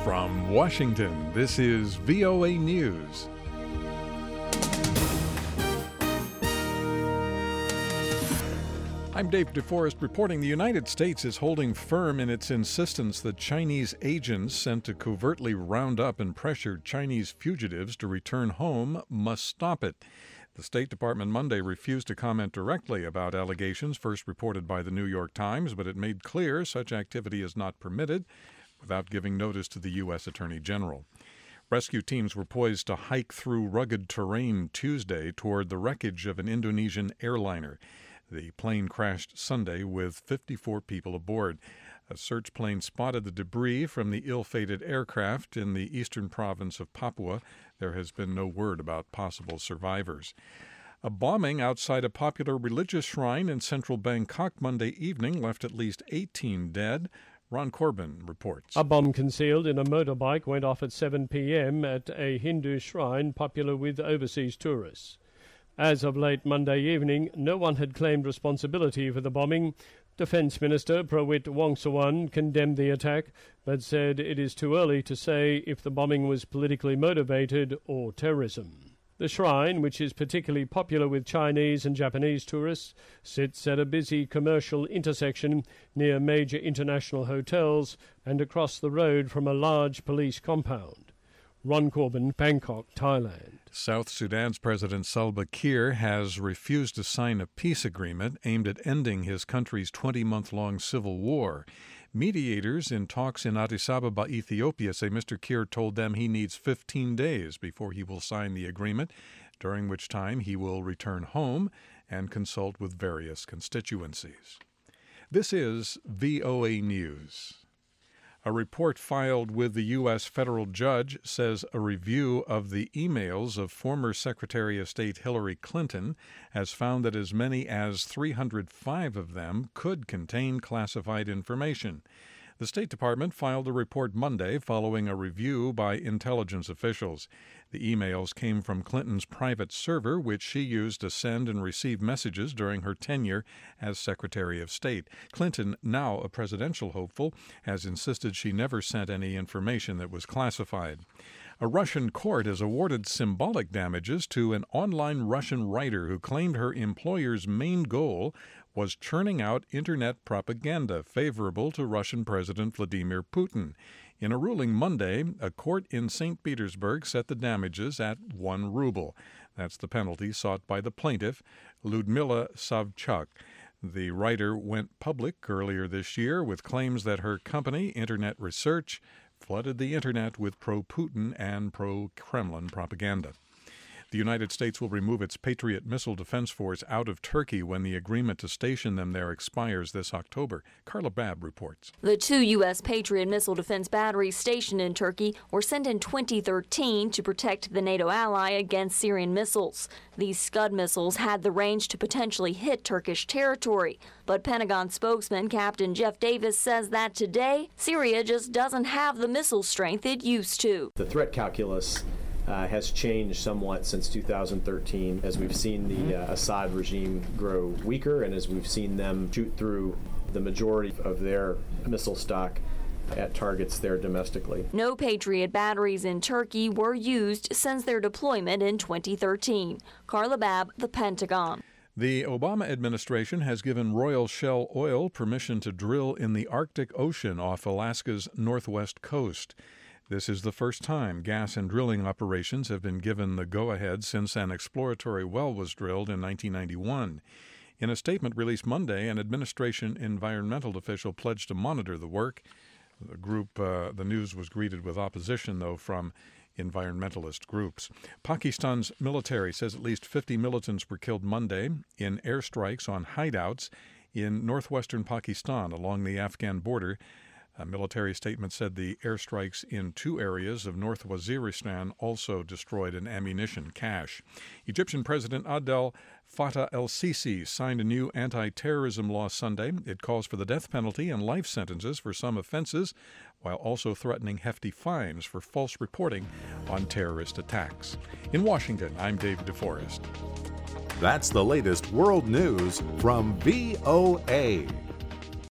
From Washington, this is VOA News. I'm Dave DeForest reporting the United States is holding firm in its insistence that Chinese agents sent to covertly round up and pressure Chinese fugitives to return home must stop it. The State Department Monday refused to comment directly about allegations first reported by the New York Times, but it made clear such activity is not permitted without giving notice to the U.S. Attorney General. Rescue teams were poised to hike through rugged terrain Tuesday toward the wreckage of an Indonesian airliner. The plane crashed Sunday with 54 people aboard. A search plane spotted the debris from the ill-fated aircraft in the eastern province of Papua. There has been no word about possible survivors. A bombing outside a popular religious shrine in central Bangkok Monday evening left at least 18 dead. Ron Corbin reports. A bomb concealed in a motorbike went off at 7 p.m. at a Hindu shrine popular with overseas tourists. As of late Monday evening, no one had claimed responsibility for the bombing. Defence Minister Prawit Wongsuwan condemned the attack, but said it is too early to say if the bombing was politically motivated or terrorism. The shrine, which is particularly popular with Chinese and Japanese tourists, sits at a busy commercial intersection near major international hotels and across the road from a large police compound. Ron Corbin, Bangkok, Thailand. South Sudan's President Salva Kiir has refused to sign a peace agreement aimed at ending his country's 20-month-long civil war. Mediators in talks in Addis Ababa, Ethiopia, say Mr. Kiir told them he needs 15 days before he will sign the agreement, during which time he will return home and consult with various constituencies. This is VOA News. A report filed with the U.S. federal judge says a review of the emails of former Secretary of State Hillary Clinton has found that as many as 305 of them could contain classified information. The State Department filed a report Monday following a review by intelligence officials. The emails came from Clinton's private server, which she used to send and receive messages during her tenure as Secretary of State. Clinton, now a presidential hopeful, has insisted she never sent any information that was classified. A Russian court has awarded symbolic damages to an online Russian writer who claimed her employer's main goal was churning out Internet propaganda favorable to Russian President Vladimir Putin. In a ruling Monday, a court in St. Petersburg set the damages at 1 ruble. That's the penalty sought by the plaintiff, Ludmila Savchuk. The writer went public earlier this year with claims that her company, Internet Research, flooded the Internet with pro-Putin and pro-Kremlin propaganda. The United States will remove its Patriot missile defense force out of Turkey when the agreement to station them there expires this October. Carla Babb reports. The 2 U.S. Patriot missile defense batteries stationed in Turkey were sent in 2013 to protect the NATO ally against Syrian missiles. These Scud missiles had the range to potentially hit Turkish territory. But Pentagon spokesman Captain Jeff Davis says that today, Syria just doesn't have the missile strength it used to. The threat calculus has changed somewhat since 2013 as we've seen the Assad regime grow weaker and as we've seen them shoot through the majority of their missile stock at targets there domestically. No Patriot batteries in Turkey were used since their deployment in 2013. Carla Babb, The Pentagon. The Obama administration has given Royal Shell Oil permission to drill in the Arctic Ocean off Alaska's northwest coast. This is the first time gas and drilling operations have been given the go-ahead since an exploratory well was drilled in 1991. In a statement released Monday, an administration environmental official pledged to monitor the work. The news was greeted with opposition, though, from environmentalist groups. Pakistan's military says at least 50 militants were killed Monday in airstrikes on hideouts in northwestern Pakistan along the Afghan border. A military statement said the airstrikes in 2 areas of North Waziristan also destroyed an ammunition cache. Egyptian President Abdel Fattah el-Sisi signed a new anti-terrorism law Sunday. It calls for the death penalty and life sentences for some offenses, while also threatening hefty fines for false reporting on terrorist attacks. In Washington, I'm Dave DeForest. That's the latest world news from VOA.